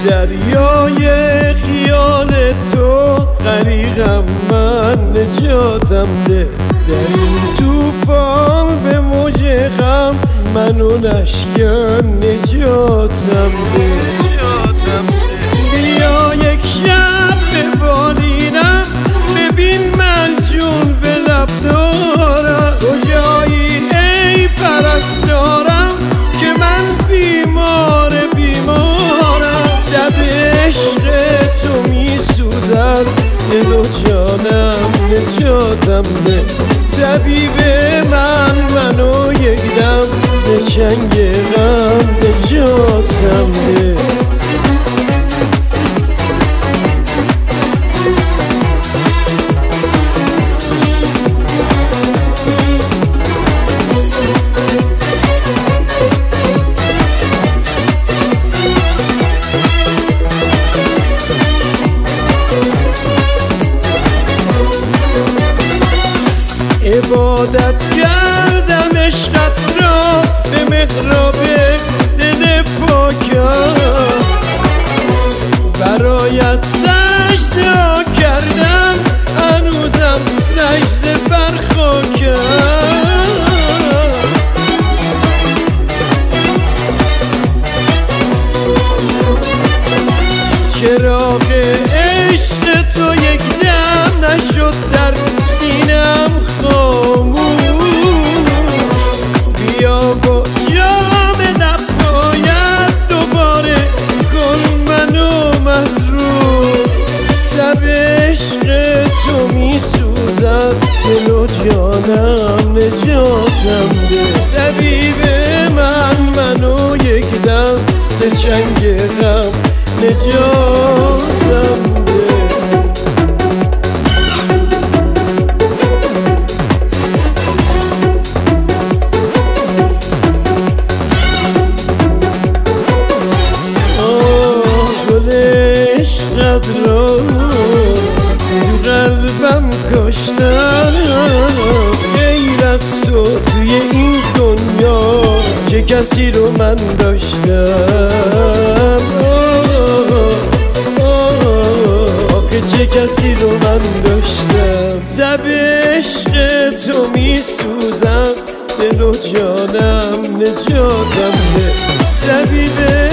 دریای خیال تو غریقم من، نجاتم ده در این توفان به موج غم، منو نشکن نجاتم ده. بیا یک شب به بالینم، ببین من جون به لب دارم، کجایی ای پرستارم که من بیمارم. لب عشق تو می سوزد دل و جانم، نجاتم ده طبیب من، منو یک دم به چنگ غم، نجاتم ده. عبادت کردم عشقت را به محراب دل پاکم، برایت سجده کردم هنوزم سجده بر خاکم. چراغ عشق تو یک دم نشد در سینم خاموش، بیا با جام نباید دوباره کن منو مسرور. لب عشق تو می سوزد دل و جانم، نجاتم ده طبیب من، منو یک دم ز چنگ غم، نجاتم ده. عشقت را تو قلبم کاشتم، غیر از تو توی این دنیا چه کسی رو من داشتم، آخه چه کسی رو من داشتم. لب عشق تو می سوزم دل و جانم، نجاتم ده طبیب